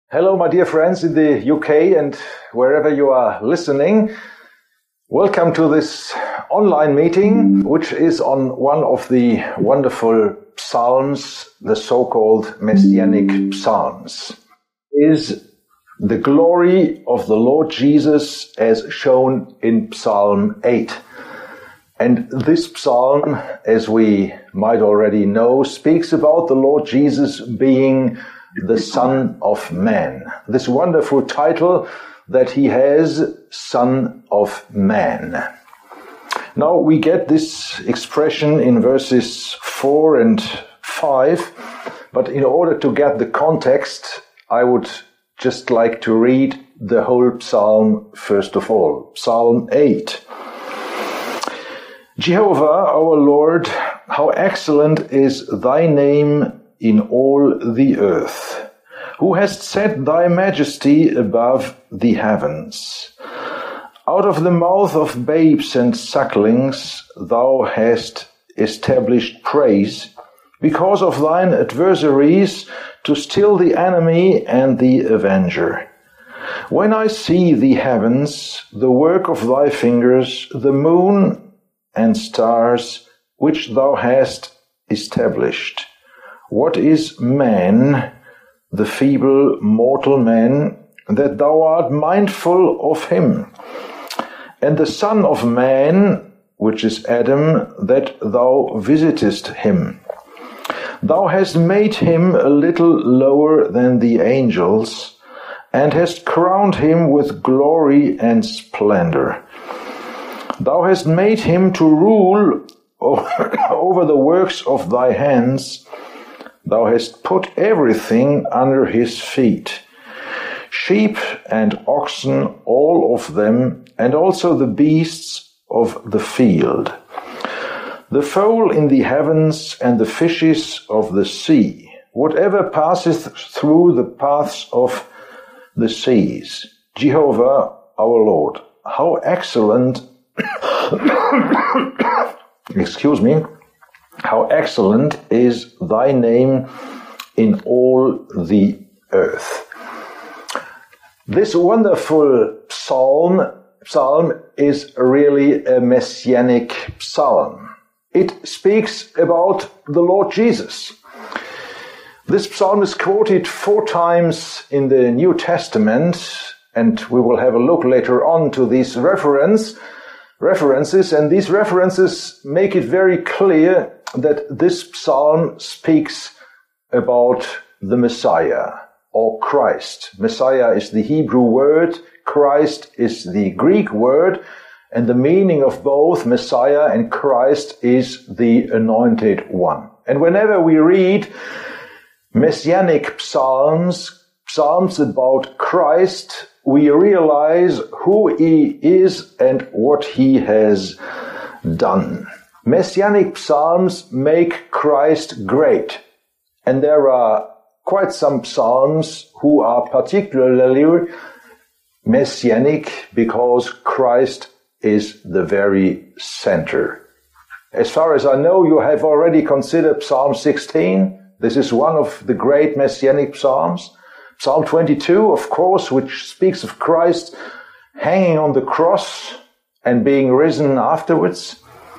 Hello, my dear friends in the UK and wherever you are listening. Welcome to this online meeting, which is on one of the wonderful psalms, the so-called Messianic Psalms. Is the glory of the Lord Jesus as shown in Psalm 8. And this psalm, as we might already know, speaks about the Lord Jesus being the Son of Man. This wonderful title that he has, Son of Man. Now we get this expression in verses 4 and 5, but in order to get the context, I would just like to read the whole psalm first of all. Psalm 8. Jehovah, our Lord, how excellent is thy name in all the earth, who hast set thy majesty above the heavens. Out of the mouth of babes and sucklings thou hast established praise, because of thine adversaries, to still the enemy and the avenger. When I see the heavens, the work of thy fingers, the moon and stars, which thou hast established, what is man, the feeble mortal man, that thou art mindful of him? And the Son of Man, which is Adam, that thou visitest him. Thou hast made him a little lower than the angels, and hast crowned him with glory and splendor. Thou hast made him to rule over the works of thy hands. Thou hast put everything under his feet, sheep and oxen, all of them, and also the beasts of the field, the fowl in the heavens and the fishes of the sea, whatever passeth through the paths of the seas. Jehovah, our Lord, how excellent, how excellent is thy name in all the earth. This wonderful psalm is really a messianic psalm. It speaks about the Lord Jesus. This psalm is quoted 4 times in the New Testament, and we will have a look later on to these references, and these references make it very clear that this psalm speaks about the Messiah or Christ. Messiah is the Hebrew word, Christ is the Greek word, and the meaning of both Messiah and Christ is the anointed one. And whenever we read messianic psalms about Christ, we realize who he is and what he has done. Messianic psalms make Christ great, and there are quite some psalms who are particularly messianic because Christ is the very center. As far as I know, you have already considered Psalm 16. This is one of the great messianic psalms. Psalm 22, of course, which speaks of Christ hanging on the cross and being risen afterwards.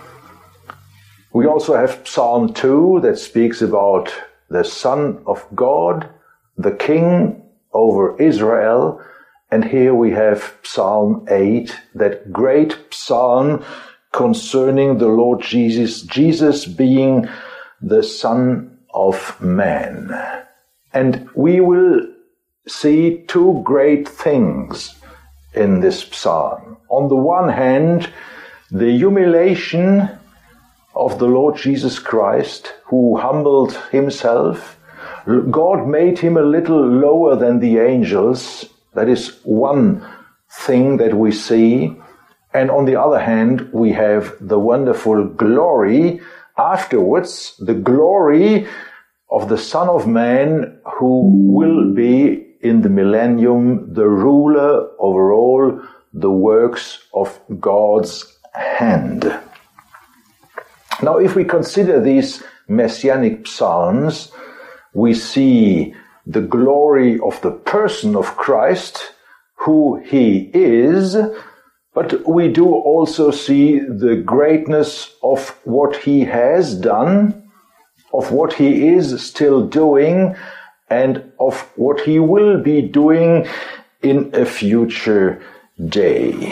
We also have Psalm 2 that speaks about the Son of God, the King over Israel. And here we have Psalm 8, that great psalm concerning the Lord Jesus being the Son of Man. And we will see 2 great things in this psalm. On the one hand, the humiliation of the Lord Jesus Christ, who humbled himself. God made him a little lower than the angels. That is one thing that we see. And on the other hand, we have the wonderful glory afterwards, the glory of the Son of Man, who will be in the millennium the ruler over all the works of God's hand. Now, if we consider these messianic psalms, we see the glory of the person of Christ, who he is, but we do also see the greatness of what he has done, of what he is still doing, and of what he will be doing in a future day.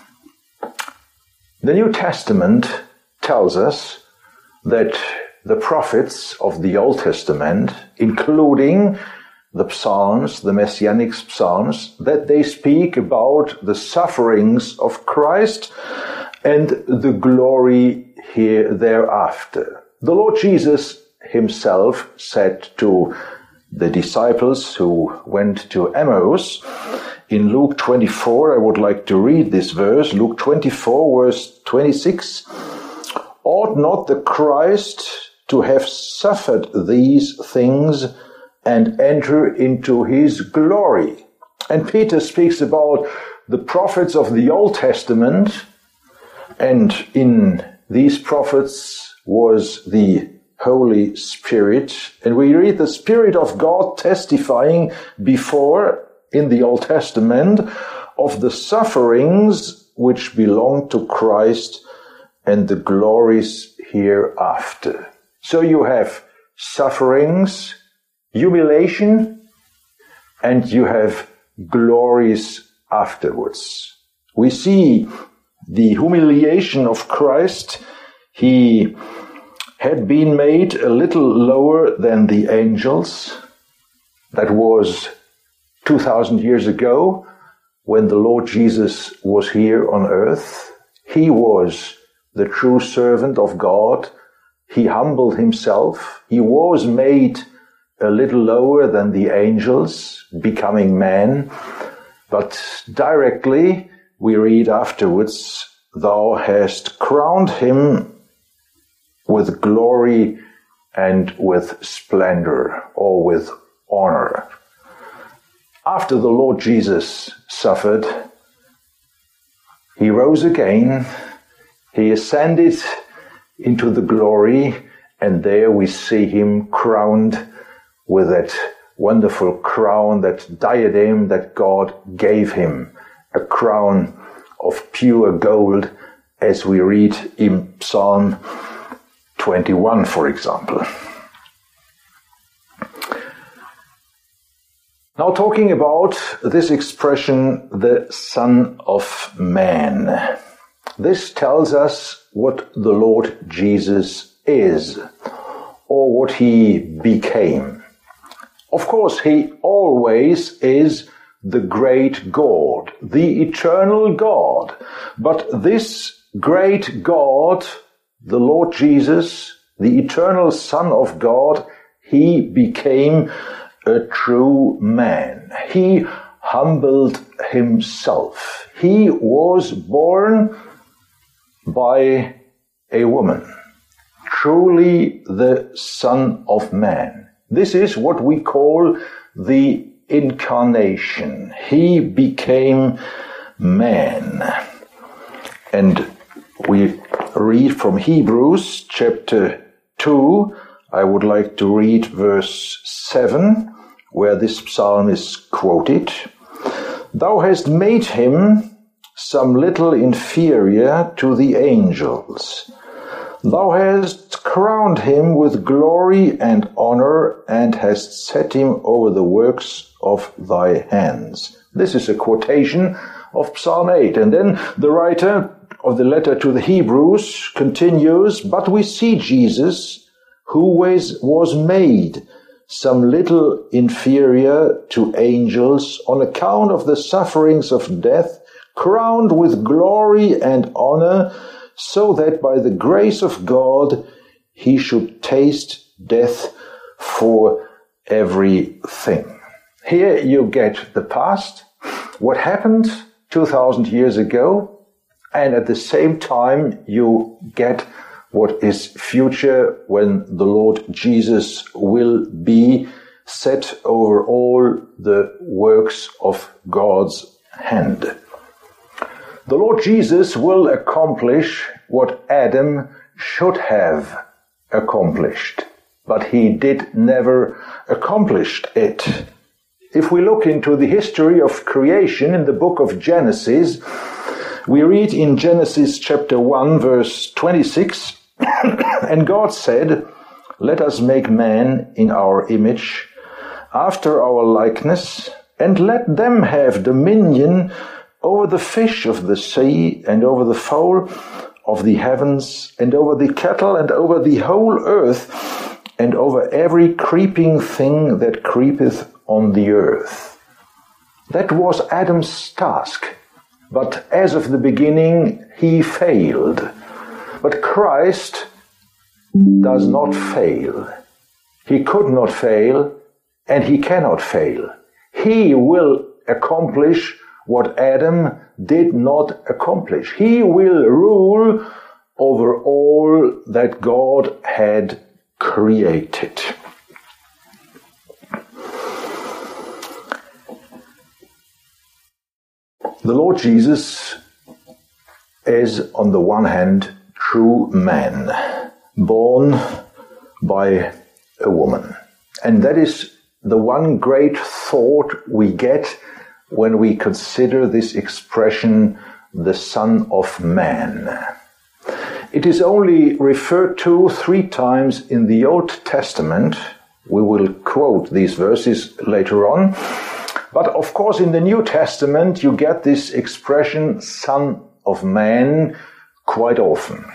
The New Testament tells us that the prophets of the Old Testament, including the Psalms, the Messianic Psalms, that they speak about the sufferings of Christ and the glory here thereafter. The Lord Jesus himself said to the disciples who went to Emmaus, in Luke 24, I would like to read this verse, Luke 24, verse 26, ought not the Christ to have suffered these things and enter into his glory? And Peter speaks about the prophets of the Old Testament, and in these prophets was the Holy Spirit. And we read the Spirit of God testifying before, in the Old Testament, of the sufferings which belong to Christ and the glories hereafter. So you have sufferings, humiliation, and you have glories afterwards. We see the humiliation of Christ. He had been made a little lower than the angels. That was 2,000 years ago when the Lord Jesus was here on earth. He was the true servant of God. He humbled himself. He was made a little lower than the angels, becoming man. But directly we read afterwards, thou hast crowned him with glory and with splendor, or with honor. After the Lord Jesus suffered, he rose again, he ascended into the glory, and there we see him crowned with that wonderful crown, that diadem that God gave him, a crown of pure gold, as we read in Psalm 21, for example. Now, talking about this expression, the Son of Man. This tells us what the Lord Jesus is, or what he became. Of course, he always is the great God, the eternal God. But this great God, the Lord Jesus, the eternal Son of God, he became a true man. He humbled himself. He was born by a woman, truly the Son of Man. This is what we call the incarnation. He became man. And we read from Hebrews chapter 2. I would like to read verse 7, where this psalm is quoted. Thou hast made him some little inferior to the angels. Thou hast crowned him with glory and honor, and hast set him over the works of thy hands. This is a quotation of Psalm 8. And then the writer of the letter to the Hebrews continues, but we see Jesus, who was made some little inferior to angels on account of the sufferings of death, crowned with glory and honor, so that by the grace of God he should taste death for everything. Here you get the past, what happened 2,000 years ago, and at the same time you get what is future, when the Lord Jesus will be set over all the works of God's hand. The Lord Jesus will accomplish what Adam should have accomplished, but he did never accomplish it. if we look into the history of creation in the book of Genesis, we read in Genesis chapter 1, verse 26, and God said, "Let us make man in our image, after our likeness, and let them have dominion over the fish of the sea, and over the fowl of the heavens, and over the cattle, and over the whole earth, and over every creeping thing that creepeth on the earth." That was Adam's task, but as of the beginning he failed. But Christ does not fail. He could not fail, and he cannot fail. He will accomplish what Adam did not accomplish. He will rule over all that God had created. The Lord Jesus is, on the one hand, true man, born by a woman. And that is the one great thought we get when we consider this expression, the Son of Man. It is only referred to 3 times in the Old Testament. We will quote these verses later on. But of course, in the New Testament, you get this expression, Son of Man, quite often.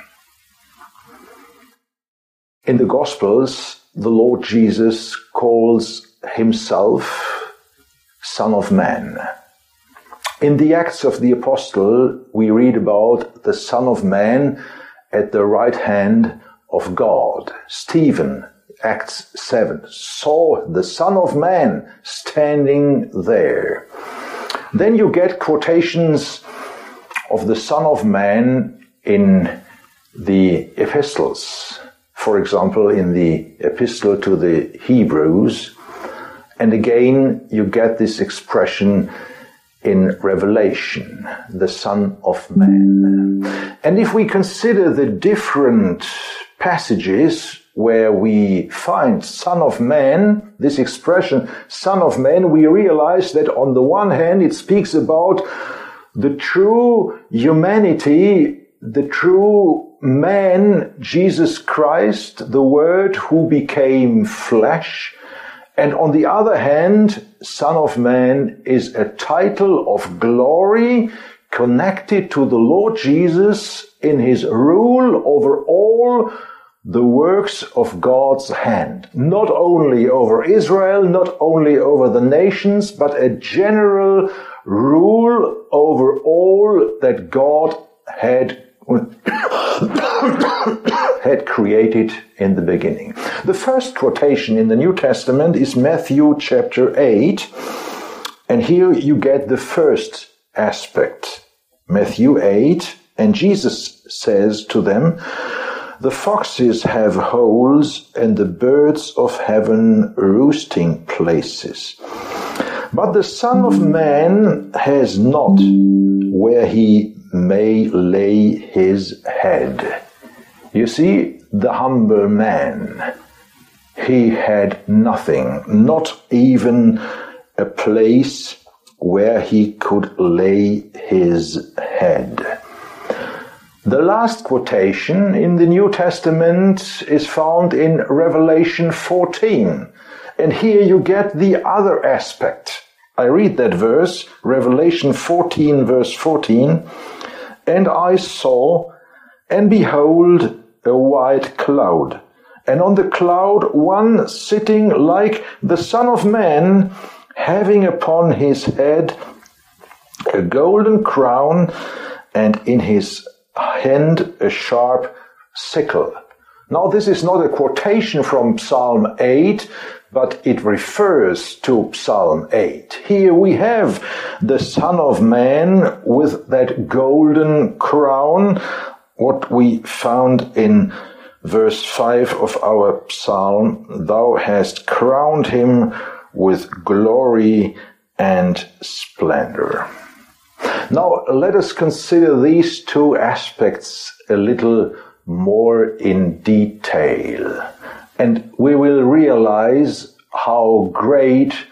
In the Gospels, the Lord Jesus calls himself Son of Man. In the Acts of the Apostle, we read about the Son of Man at the right hand of God. Stephen, Acts 7, saw the Son of Man standing there. Then you get quotations of the Son of Man in the epistles. For example, in the epistle to the Hebrews. And again, you get this expression in Revelation, the Son of Man. And if we consider the different passages where we find Son of Man, this expression, Son of Man, we realize that on the one hand it speaks about the true humanity, the true man, Jesus Christ, the Word who became flesh. And on the other hand, Son of Man is a title of glory connected to the Lord Jesus in his rule over all the works of God's hand. Not only over Israel, not only over the nations, but a general rule over all that God had created in the beginning. The first quotation in the New Testament is Matthew chapter 8, and here you get the first aspect. Matthew 8, and Jesus says to them, "The foxes have holes and the birds of heaven roosting places. But the Son of Man has not where he may lay his head." You see, the humble man, he had nothing, not even a place where he could lay his head. The last quotation in the New Testament is found in Revelation 14. And here you get the other aspect. I read that verse, Revelation 14, verse 14. "And I saw, and behold, a white cloud, and on the cloud one sitting like the Son of Man, having upon his head a golden crown, and in his hand a sharp sickle." Now this is not a quotation from Psalm 8, but it refers to Psalm 8. Here we have the Son of Man with that golden crown, what we found in verse 5 of our psalm, "Thou hast crowned him with glory and splendor." Now let us consider these 2 aspects a little more in detail, and we will realize how great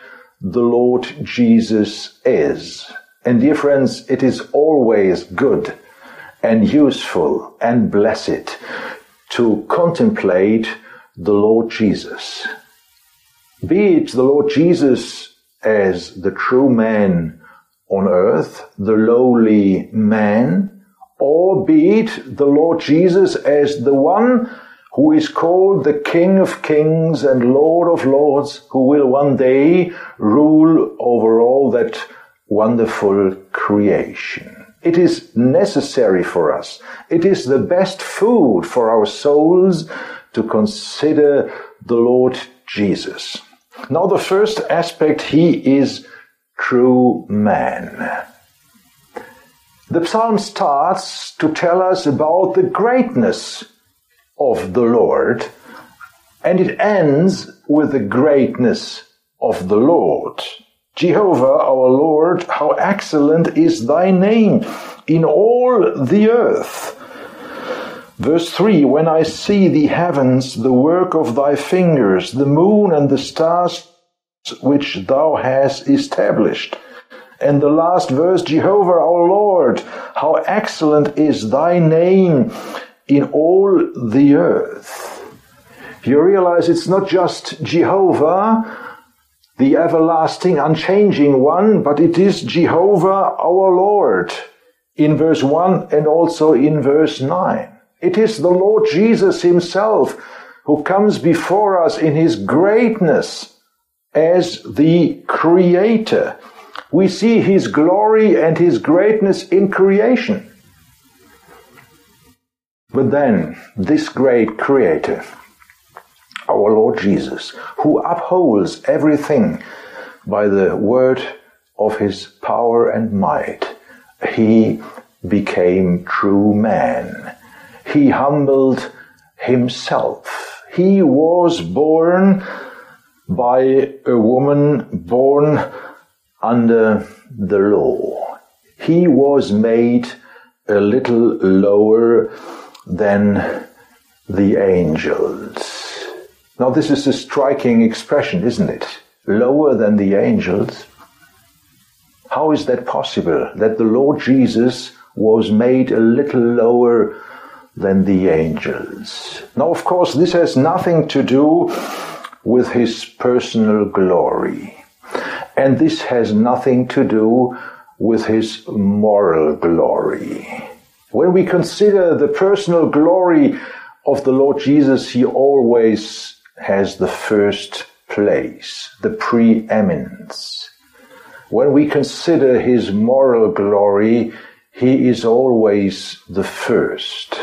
the Lord Jesus is. And dear friends, it is always good and useful and blessed to contemplate the Lord Jesus. Be it the Lord Jesus as the true man on earth, the lowly man, or be it the Lord Jesus as the one who is called the King of Kings and Lord of Lords, who will one day rule over all that wonderful creation. It is necessary for us. It is the best food for our souls to consider the Lord Jesus. Now, the first aspect, he is true man. The psalm starts to tell us about the greatness of the Lord, and it ends with the greatness of the Lord. Jehovah, our Lord, how excellent is thy name in all the earth. Verse 3, when I see the heavens, the work of thy fingers, the moon and the stars which thou hast established. And the last verse, Jehovah our Lord, how excellent is thy name in all the earth. You realize it's not just Jehovah, the everlasting, unchanging one, but it is Jehovah our Lord in verse 1 and also in verse 9. It is the Lord Jesus himself who comes before us in his greatness as the Creator. We see his glory and his greatness in creation. But then, this great Creator, our Lord Jesus, who upholds everything by the word of his power and might, he became true man. He humbled himself. He was born by a woman born under the law. He was made a little lower than the angels. Now, this is a striking expression, isn't it? Lower than the angels. How is that possible, that the Lord Jesus was made a little lower than the angels? Now, of course, this has nothing to do with his personal glory. And this has nothing to do with his moral glory. When we consider the personal glory of the Lord Jesus, he always has the first place, the preeminence. When we consider his moral glory, he is always the first.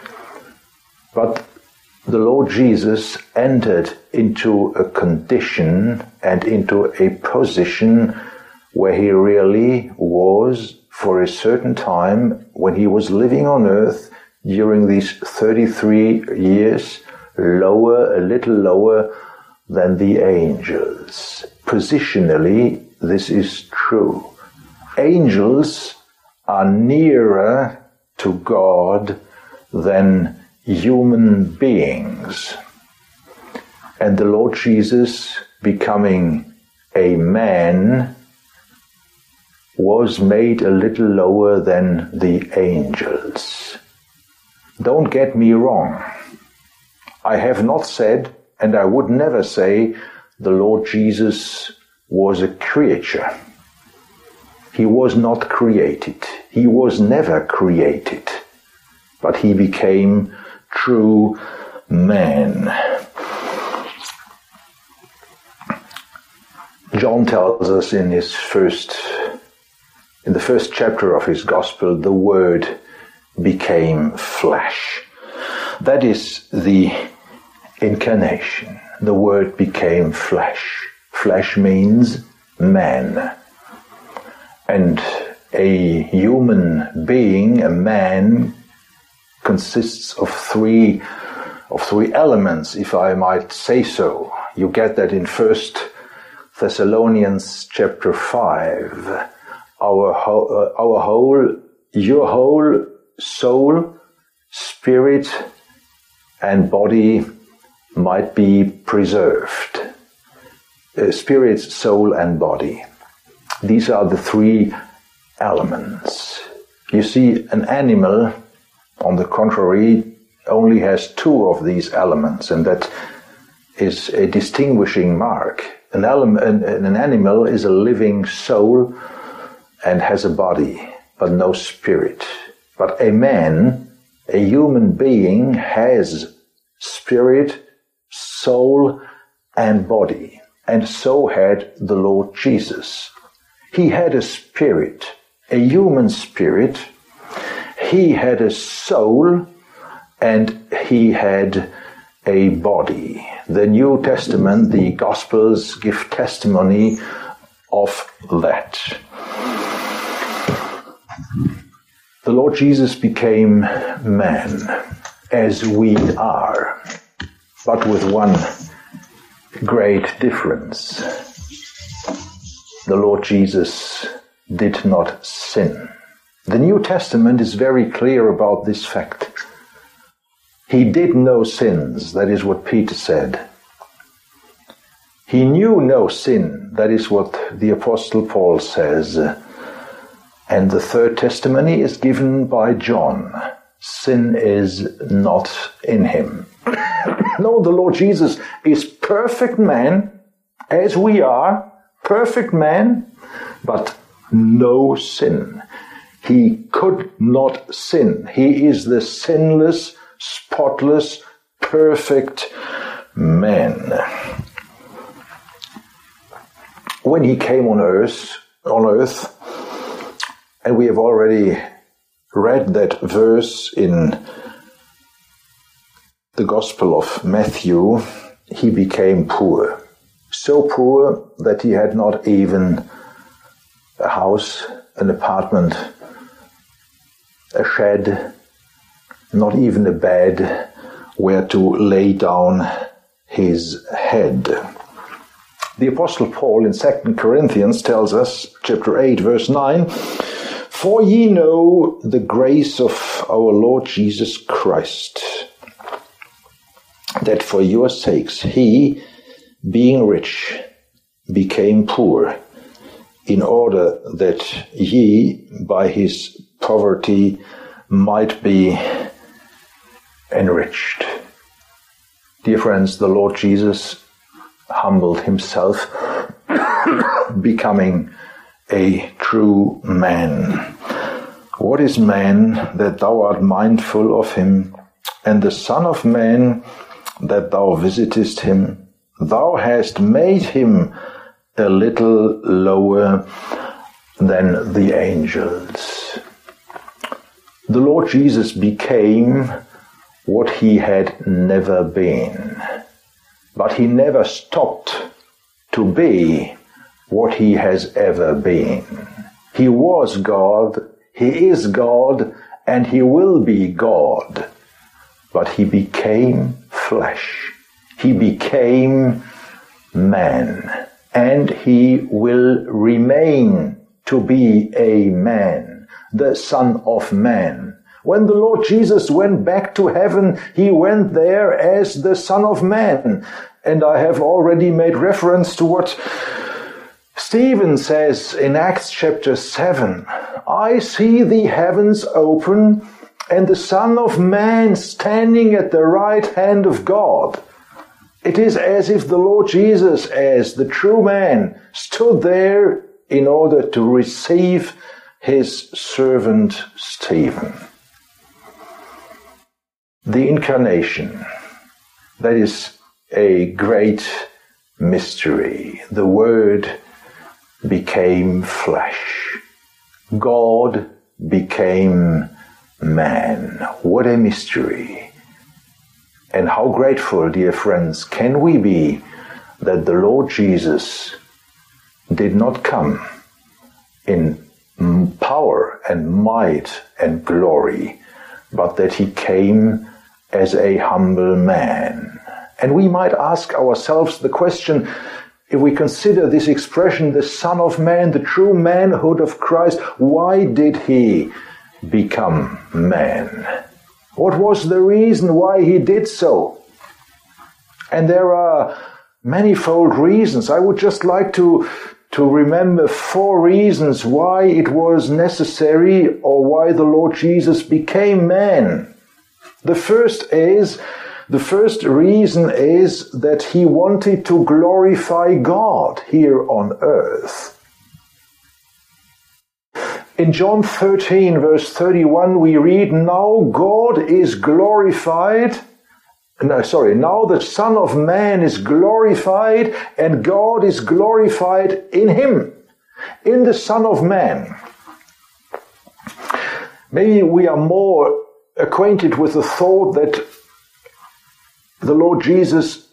But the Lord Jesus entered into a condition and into a position where he really was, for a certain time, when he was living on earth during these 33 years, lower, a little lower than the angels. Positionally, this is true. Angels are nearer to God than human beings. And the Lord Jesus, becoming a man, was made a little lower than the angels. Don't get me wrong. I have not said, and I would never say, the Lord Jesus was a creature. He was not created. He was never created. But he became true man. John tells us in the first chapter of his gospel, the Word became flesh. That is the incarnation. The Word became flesh. Flesh means man. And a human being, a man, consists of three elements, if I might say so. You get that in 1 Thessalonians chapter 5. Your whole soul, spirit, and body might be preserved. spirit, soul, and body. These are the three elements. You see, an animal, on the contrary, only has two of these elements, and that is a distinguishing mark. An animal is a living soul and has a body, but no spirit. But a man, a human being, has spirit, soul, and body. And so had the Lord Jesus. He had a spirit, a human spirit. He had a soul, and he had a body. The New Testament, the Gospels give testimony of that. The Lord Jesus became man, as we are, but with one great difference. The Lord Jesus did not sin. The New Testament is very clear about this fact. He did no sins, that is what Peter said. He knew no sin, that is what the Apostle Paul says. And the third testimony is given by John. Sin is not in him. No, the Lord Jesus is perfect man, as we are, perfect man, but no sin. He could not sin. He is the sinless, spotless, perfect man. When he came on earth, and we have already read that verse in the Gospel of Matthew, he became poor. So poor that he had not even a house, an apartment, a shed, not even a bed where to lay down his head. The Apostle Paul in 2 Corinthians tells us, chapter 8, verse 9, "For ye know the grace of our Lord Jesus Christ, that for your sakes he, being rich, became poor, in order that ye by his poverty might be enriched." Dear friends, the Lord Jesus humbled himself, becoming a true man. What is man that thou art mindful of him, and the Son of Man that thou visitest him? Thou hast made him a little lower than the angels. The Lord Jesus became what he had never been, but he never stopped to be what he has ever been. He was God, he is God, and he will be God. But he became flesh. He became man. And he will remain to be a man, the Son of Man. When the Lord Jesus went back to heaven, he went there as the Son of Man. And I have already made reference to what Stephen says in Acts chapter 7. "I see the heavens open and the Son of Man standing at the right hand of God." It is as if the Lord Jesus, as the true man, stood there in order to receive his servant Stephen. The Incarnation, that is a great mystery. The Word became flesh. God became man. What a mystery. And how grateful, dear friends, can we be that the Lord Jesus did not come in power and might and glory, but that he came as a humble man. And we might ask ourselves the question, if we consider this expression, the Son of Man, the true manhood of Christ, why did he become man? What was the reason why he did so? And there are manifold reasons. I would just like to remember 4 reasons why it was necessary or why the Lord Jesus became man. The first reason is that he wanted to glorify God here on earth. In John 13, verse 31, we read, now the Son of Man is glorified, and God is glorified in him, in the Son of Man. Maybe we are more acquainted with the thought that the Lord Jesus,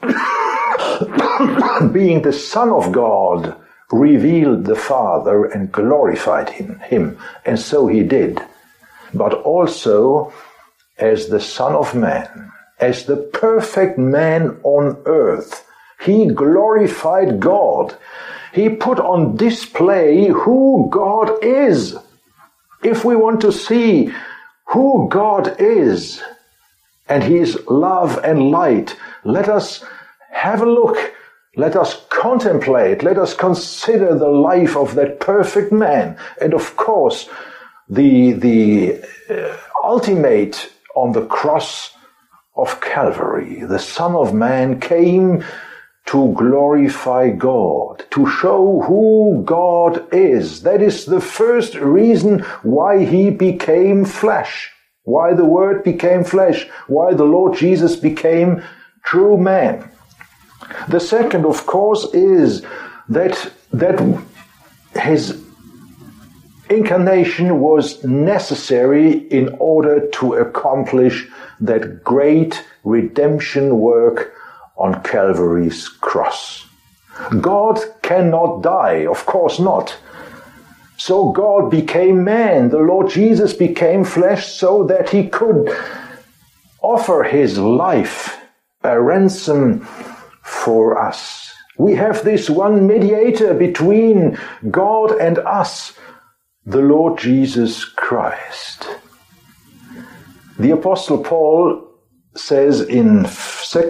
being the Son of God, revealed the Father and glorified him, and so he did. But also, as the Son of Man, as the perfect man on earth, he glorified God. He put on display who God is. If we want to see who God is and his love and light, let us have a look. Let us contemplate, let us consider the life of that perfect man. And of course, the ultimate on the cross of Calvary, the Son of Man came to glorify God, to show who God is. That is the first reason why he became flesh, why the Word became flesh, why the Lord Jesus became true man. The second, of course, is that his incarnation was necessary in order to accomplish that great redemption work on Calvary's cross. God cannot die, of course not. So God became man. The Lord Jesus became flesh so that he could offer his life, a ransom for us. We have this one mediator between God and us, the Lord Jesus Christ. The Apostle Paul says in 1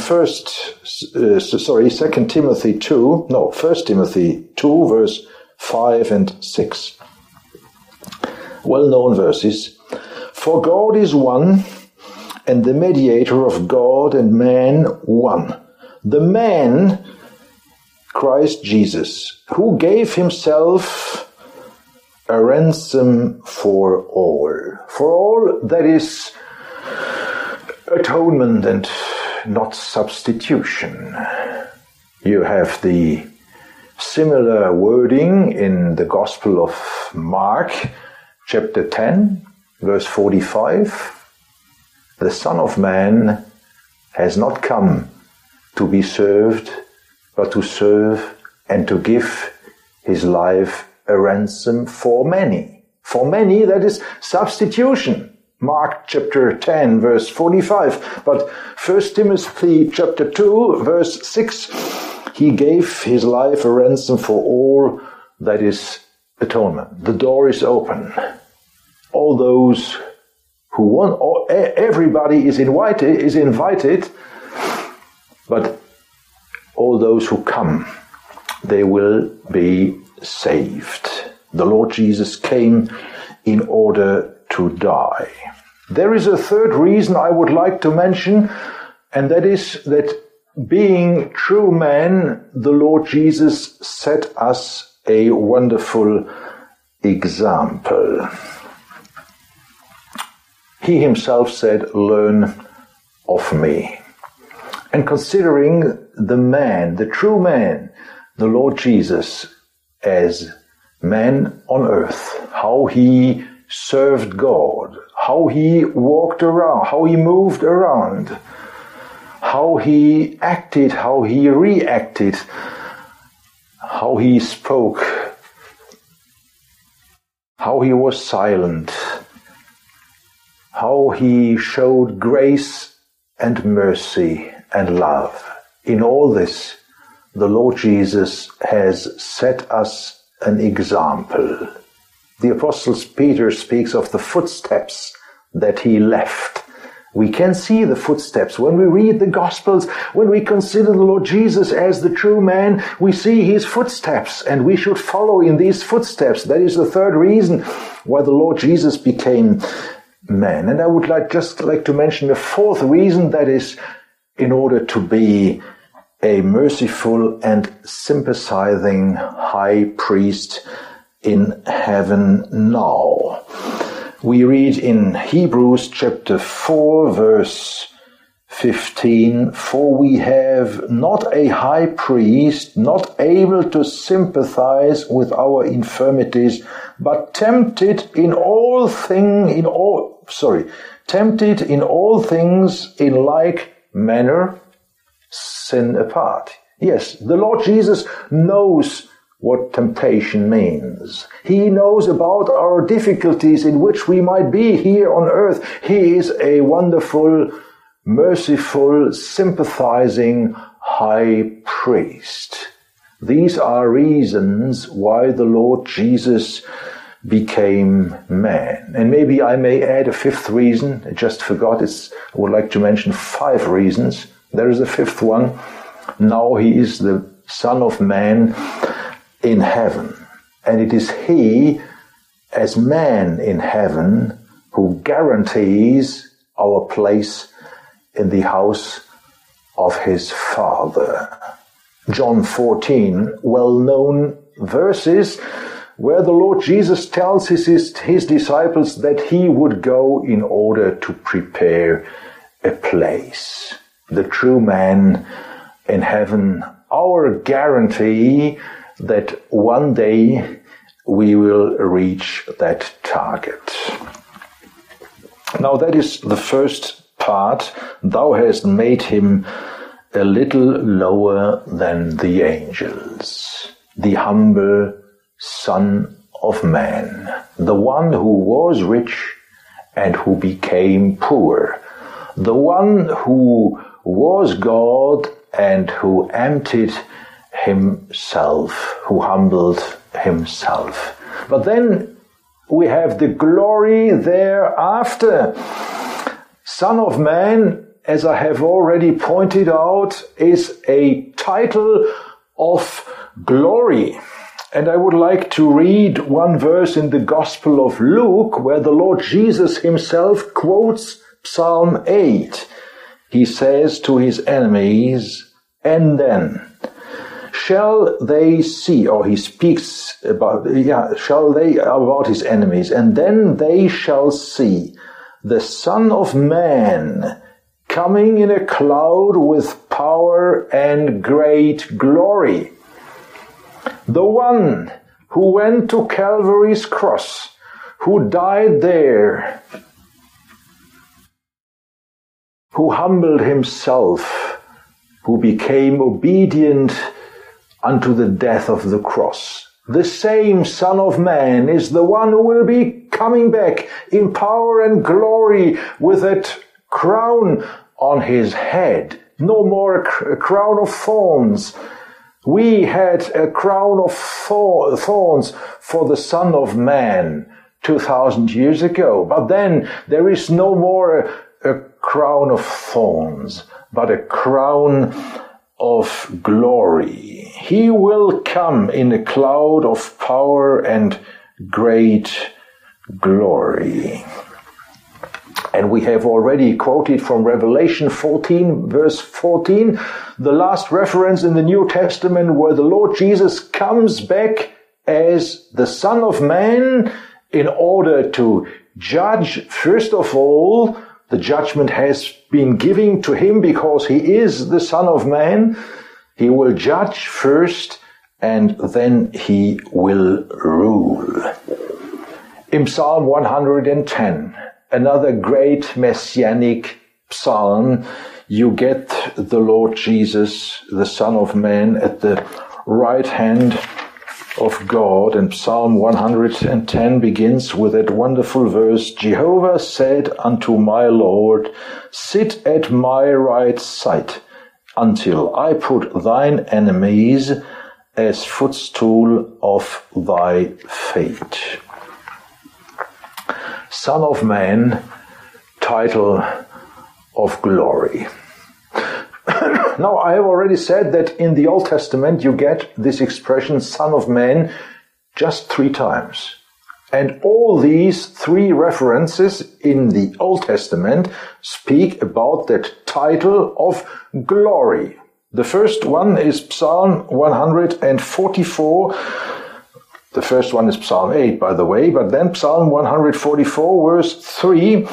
Timothy 2, verse 5 and 6. Well-known verses. For God is one, and the mediator of God and man one. The man, Christ Jesus, who gave himself a ransom for all that is atonement and not substitution. You have the similar wording in the Gospel of Mark, chapter 10, verse 45. The Son of Man has not come to be served, but to serve and to give his life a ransom for many. For many, that is substitution. Mark chapter 10, verse 45. But 1 Timothy chapter 2, verse 6, he gave his life a ransom for all, that is atonement. The door is open. All those who want, everybody is invited, but all those who come, they will be saved. The Lord Jesus came in order to die. There is a third reason I would like to mention, and that is that being true man, the Lord Jesus set us a wonderful example. He himself said, "Learn of me." And considering the man, the true man, the Lord Jesus, as man on earth, how he served God, how he walked around, how he moved around, how he acted, how he reacted, how he spoke, how he was silent, how he showed grace and mercy and love. In all this, the Lord Jesus has set us an example. The Apostle Peter speaks of the footsteps that he left, We can see the footsteps. When we read the Gospels, when we consider the Lord Jesus as the true man, we see his footsteps, and we should follow in these footsteps. That is the third reason why the Lord Jesus became man. And I would just like to mention the fourth reason, that is in order to be a merciful and sympathizing high priest in heaven now. We read in Hebrews chapter 4 verse 15, "For we have not a high priest, not able to sympathize with our infirmities, but tempted in all things in like manner, sin apart." Yes, the Lord Jesus knows what temptation means. He knows about our difficulties in which we might be here on earth. He is a wonderful, merciful, sympathizing high priest. These are reasons why the Lord Jesus became man. And maybe I may add a fifth reason. I just forgot. I would like to mention 5 reasons. There is a fifth one. Now he is the Son of Man in heaven. And it is he, as man in heaven, who guarantees our place in the house of his Father. John 14, well-known verses where the Lord Jesus tells his disciples that he would go in order to prepare a place. The true man in heaven, our guarantee that one day we will reach that target. Now that is the first part. Thou hast made him a little lower than the angels, the humble Son of Man, the one who was rich and who became poor, the one who was God and who emptied himself, who humbled himself. But then we have the glory thereafter. Son of Man, as I have already pointed out, is a title of glory. And I would like to read one verse in the Gospel of Luke where the Lord Jesus himself quotes Psalm 8. He says to his enemies, "And then shall they see," or he speaks about his enemies, "and then they shall see the Son of Man coming in a cloud with power and great glory. The one who went to Calvary's cross, who died there, who humbled himself, who became obedient unto the death of the cross. The same Son of Man is the one who will be coming back in power and glory with that crown on his head. No more a crown of thorns. We had a crown of thorns for the Son of Man 2,000 years ago. But then there is no more a crown of thorns, but a crown of glory. He will come in a cloud of power and great glory. And we have already quoted from Revelation 14, verse 14, the last reference in the New Testament where the Lord Jesus comes back as the Son of Man in order to judge. First of all, the judgment has been given to him because he is the Son of Man. He will judge first and then he will rule. In Psalm 110, another great messianic psalm, you get the Lord Jesus, the Son of Man, at the right hand of God. And Psalm 110 begins with that wonderful verse, Jehovah said unto my Lord, sit at my right side until I put thine enemies as footstool of thy feet. Son of Man, title of glory. Now, I have already said that in the Old Testament you get this expression, Son of Man, just 3 times. And all these 3 references in the Old Testament speak about that title of glory. The first one is Psalm 144. The first one is Psalm 8, by the way, but then Psalm 144, verse 3.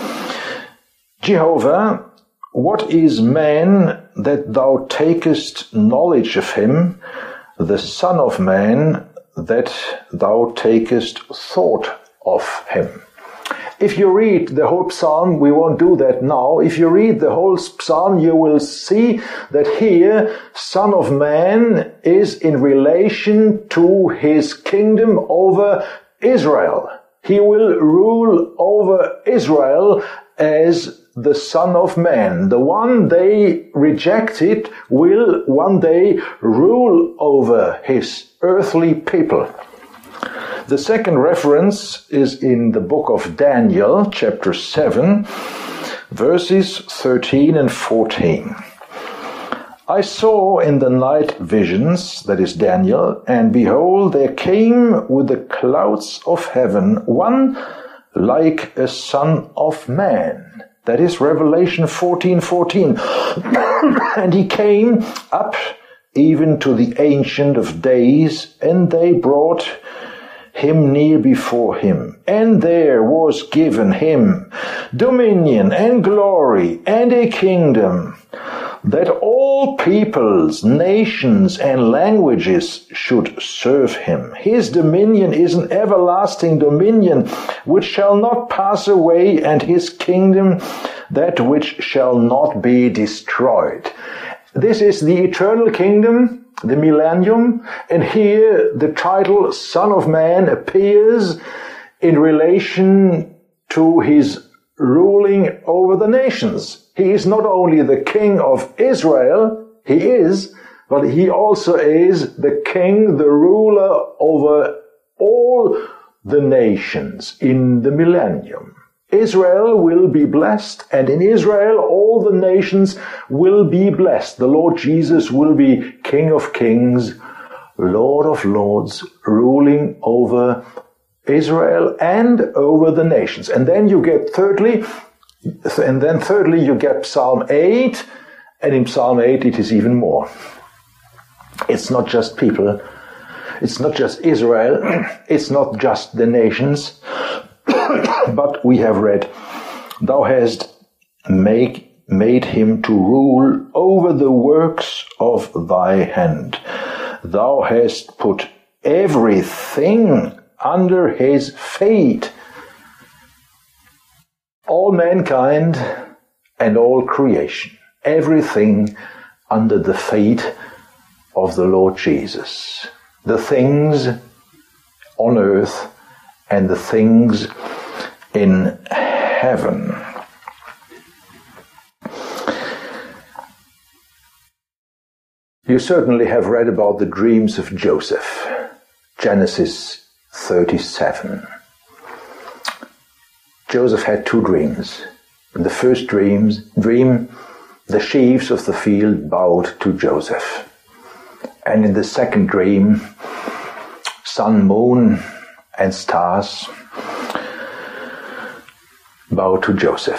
Jehovah, what is man that thou takest knowledge of him, the Son of Man that thou takest thought of him? If you read the whole psalm, we won't do that now. If you read the whole psalm, you will see that here, Son of Man is in relation to his kingdom over Israel. He will rule over Israel as the Son of Man. The one they rejected will one day rule over his earthly people. The second reference is in the book of Daniel, chapter 7, verses 13 and 14. I saw in the night visions, that is Daniel, and behold, there came with the clouds of heaven one like a son of man. That is Revelation 14:14. And he came up even to the Ancient of Days, and they brought him near before him. And there was given him dominion and glory and a kingdom, that all peoples, nations, and languages should serve him. His dominion is an everlasting dominion which shall not pass away, and his kingdom that which shall not be destroyed. This is the eternal kingdom, the millennium, and here the title Son of Man appears in relation to his ruling over the nations. He is not only the king of Israel, he is, but he also is the king, the ruler over all the nations in the millennium. Israel will be blessed, and in Israel all the nations will be blessed. The Lord Jesus will be King of Kings, Lord of Lords, ruling over Israel and over the nations. And then you get thirdly, you get Psalm 8, and in Psalm 8 it is even more. It's not just people, it's not just Israel, it's not just the nations, but we have read, thou hast made him to rule over the works of thy hand. Thou hast put everything under his feet, all mankind and all creation, everything under the feet of the Lord Jesus. The things on earth and the things in heaven. You certainly have read about the dreams of Joseph, Genesis 37. Joseph had 2 dreams. In the first dream, the sheaves of the field bowed to Joseph. And in the second dream, sun, moon, and stars bow to Joseph.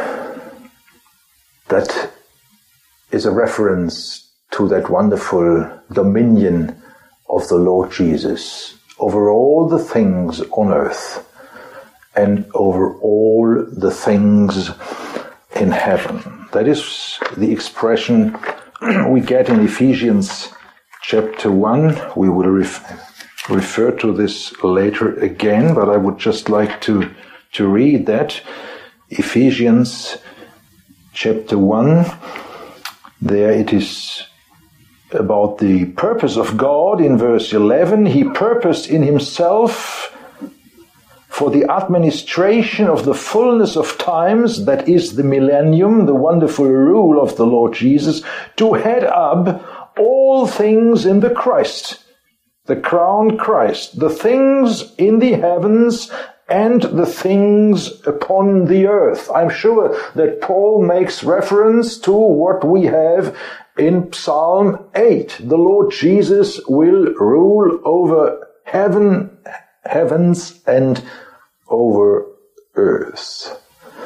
That is a reference to that wonderful dominion of the Lord Jesus over all the things on earth and over all the things in heaven. That is the expression we get in Ephesians chapter 1. We will refer to this later again, but I would just like to read that. Ephesians chapter 1, there it is about the purpose of God in verse 11. He purposed in himself for the administration of the fullness of times, that is the millennium, the wonderful rule of the Lord Jesus, to head up all things in the Christ, the crowned Christ, the things in the heavens and the things upon the earth. I'm sure that Paul makes reference to what we have in Psalm 8. The Lord Jesus will rule over heavens and over earth.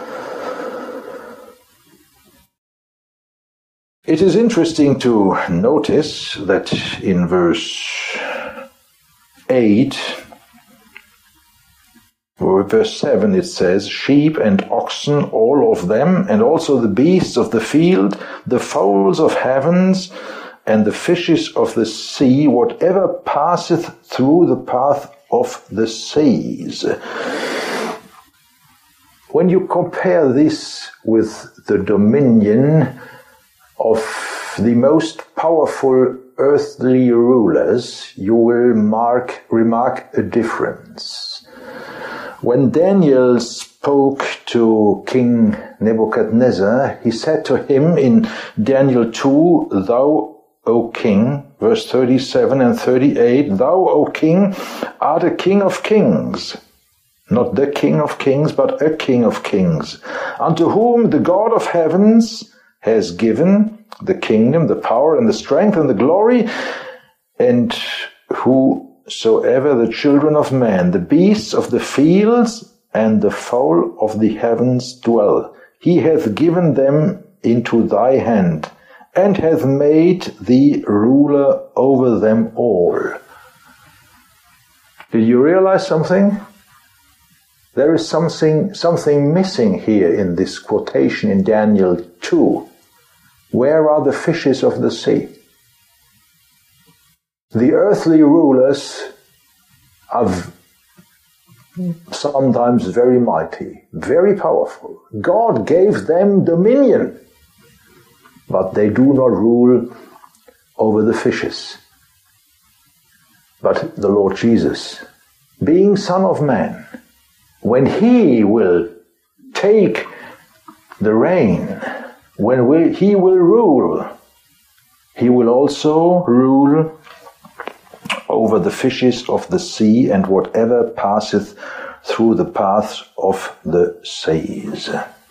It is interesting to notice that in verse 8, or verse 7, it says, sheep and oxen, all of them, and also the beasts of the field, the fowls of heavens, and the fishes of the sea, whatever passeth through the path of the seas. When you compare this with the dominion of the most powerful earthly rulers, you will remark a difference. When Daniel spoke to King Nebuchadnezzar, he said to him in Daniel 2, Thou, O king, verse 37 and 38, Thou, O king, art a king of kings. Not the king of kings, but a king of kings, unto whom the God of heavens has given the kingdom, the power, and the strength, and the glory, and whosoever the children of man, the beasts of the fields, and the fowl of the heavens dwell. He hath given them into thy hand, and hath made thee ruler over them all. Did you realize something? There is something missing here in this quotation in Daniel 2. Where are the fishes of the sea? The earthly rulers are sometimes very mighty, very powerful. God gave them dominion, but they do not rule over the fishes. But the Lord Jesus, being Son of Man, when he will take the reign, when he will rule, he will also rule over the fishes of the sea and whatever passeth through the paths of the seas.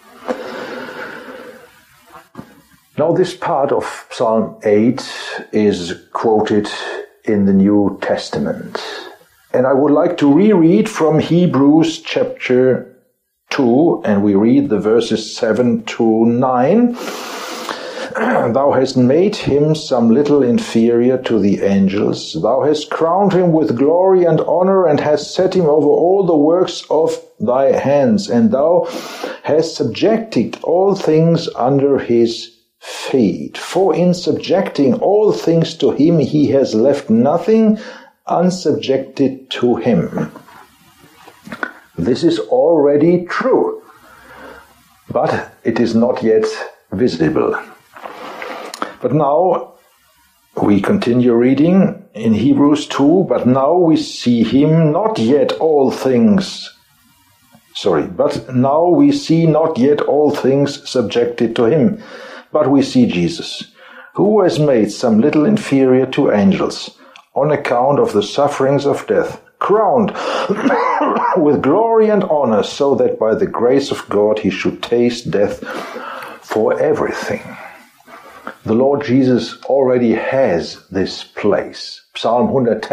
Now this part of Psalm 8 is quoted in the New Testament. And I would like to reread from Hebrews chapter 2, and we read the verses 7 to 9. Thou hast made him some little inferior to the angels. Thou hast crowned him with glory and honor, and hast set him over all the works of thy hands. And thou hast subjected all things under his feet. For in subjecting all things to him, he has left nothing unsubjected to him. This is already true, but it is not yet visible. But now we continue reading in Hebrews 2, but now we see him not yet all things, but now we see not yet all things subjected to him, but we see Jesus, who was made some little inferior to angels, on account of the sufferings of death, crowned with glory and honor, so that by the grace of God he should taste death for everything. The Lord Jesus already has this place. Psalm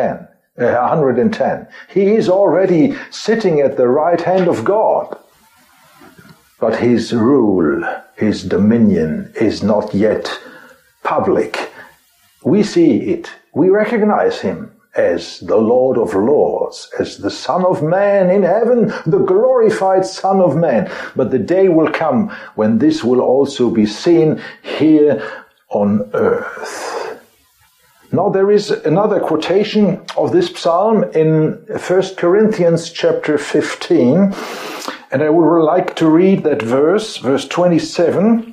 110. He is already sitting at the right hand of God. But his rule, his dominion is not yet public. We see it. We recognize him as the Lord of Lords, as the Son of Man in heaven, the glorified Son of Man. But the day will come when this will also be seen here on earth. Now there is another quotation of this psalm in 1 Corinthians chapter 15, and I would like to read that verse 27.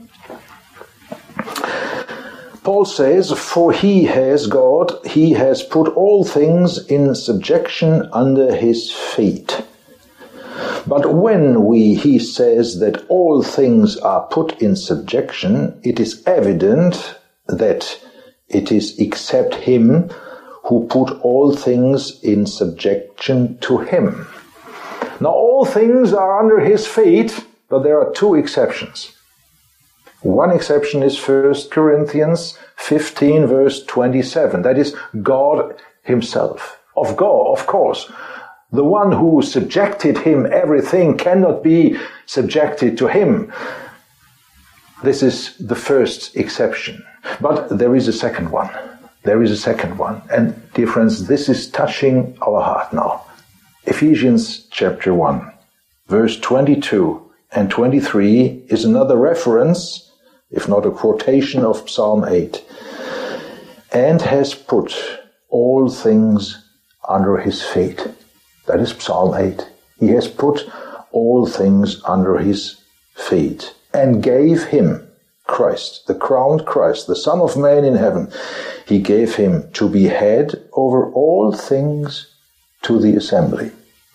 Paul says, For he has put all things in subjection under his feet. But when he says that all things are put in subjection, it is evident that it is except him who put all things in subjection to him. Now all things are under his feet, but there are two exceptions. One exception is 1 Corinthians 15 verse 27. That is God himself. Of God, of course. The one who subjected him everything cannot be subjected to him. This is the first exception. But there is a second one. There is a second one. And dear friends, this is touching our heart now. Ephesians chapter 1, verse 22 and 23 is another reference, if not a quotation, of Psalm 8. And has put all things under his feet. That is Psalm 8. He has put all things under his feet and gave him Christ, the crowned Christ, the Son of Man in heaven. He gave him to be head over all things to the assembly,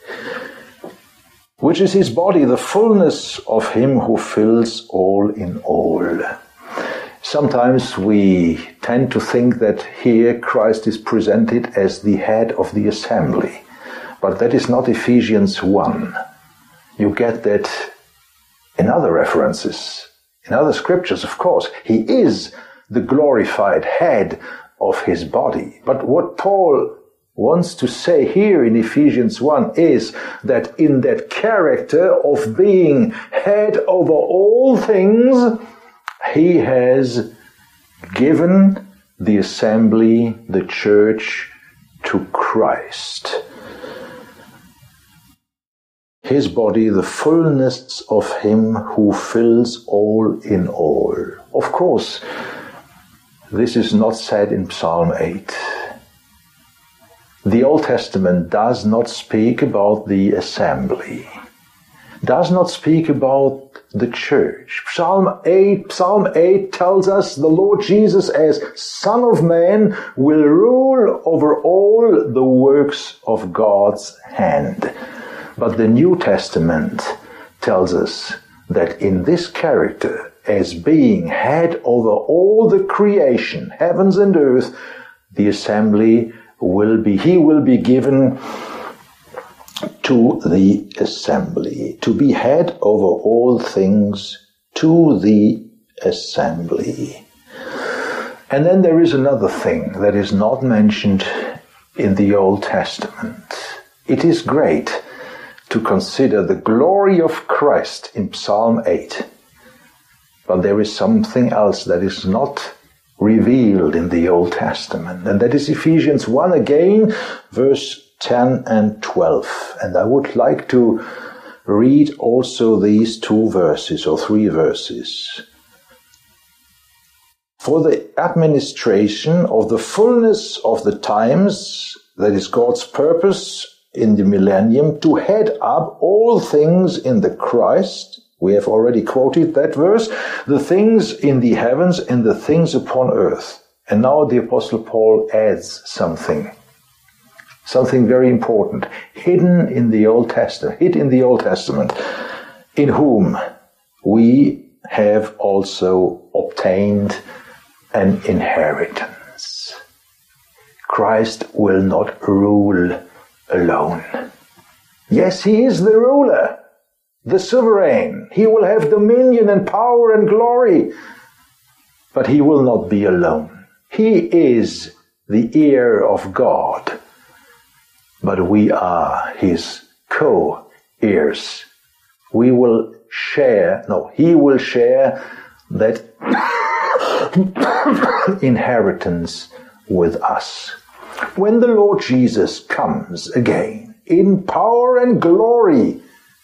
which is his body, the fullness of him who fills all in all. Sometimes we tend to think that here Christ is presented as the head of the assembly, but that is not Ephesians 1. You get that in other references, in other scriptures, of course. He is the glorified head of his body. But what Paul wants to say here in Ephesians 1 is that in that character of being head over all things, he has given the assembly, the church, to Christ. His body, the fullness of him who fills all in all. Of course, this is not said in Psalm 8. The Old Testament does not speak about the assembly, does not speak about the church. Psalm 8 tells us the Lord Jesus as Son of Man will rule over all the works of God's hand. But the New Testament tells us that in this character, as being head over all the creation, heavens and earth, the assembly he will be given to the assembly, to be head over all things to the assembly. And then there is another thing that is not mentioned in the Old Testament. It is great to consider the glory of Christ in Psalm 8. But there is something else that is not revealed in the Old Testament, and that is Ephesians 1 again, verse 10 and 12. And I would like to read also these two verses, or three verses. For the administration of the fullness of the times, that is God's purpose in the millennium, to head up all things in the Christ. We have already quoted that verse. The things in the heavens and the things upon earth. And now the Apostle Paul adds something very important, hidden in the Old Testament, in whom we have also obtained an inheritance. Christ will not rule alone. Yes, he is the ruler, the sovereign. He will have dominion and power and glory, but he will not be alone. He is the heir of God, but we are his co-heirs. He will share that inheritance with us. When the Lord Jesus comes again in power and glory,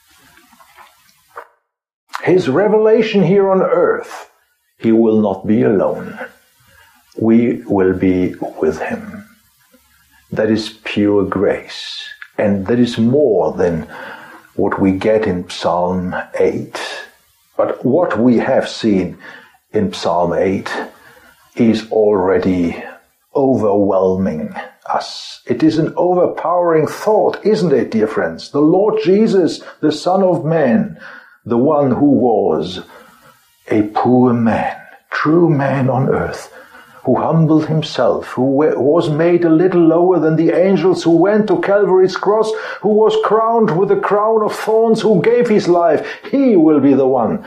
his revelation here on earth, he will not be alone. We will be with him. That is pure grace. And that is more than what we get in Psalm 8. But what we have seen in Psalm 8 is already overwhelming us. It is an overpowering thought, isn't it, dear friends? The Lord Jesus, the Son of Man, the one who was a poor man, true man on earth, who humbled himself, who was made a little lower than the angels, who went to Calvary's cross, who was crowned with a crown of thorns, who gave his life. He will be the one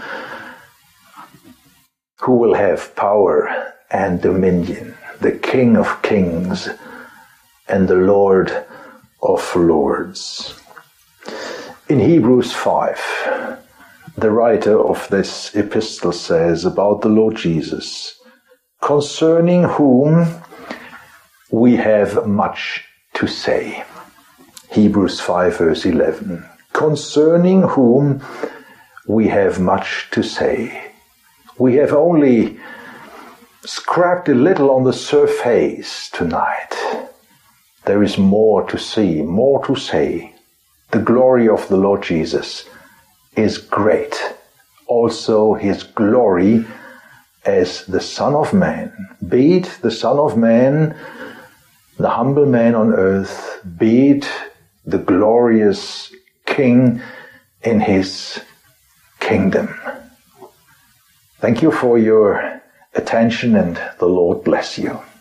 who will have power and dominion, the King of kings and the Lord of lords. In Hebrews 5, the writer of this epistle says about the Lord Jesus, concerning whom we have much to say. Hebrews 5 verse 11. Concerning whom we have much to say. We have only scratched a little on the surface tonight. There is more to see, more to say. The glory of the Lord Jesus is great. Also his glory as the Son of Man, be it the Son of Man, the humble man on earth, be it the glorious King in his kingdom. Thank you for your attention, and the Lord bless you.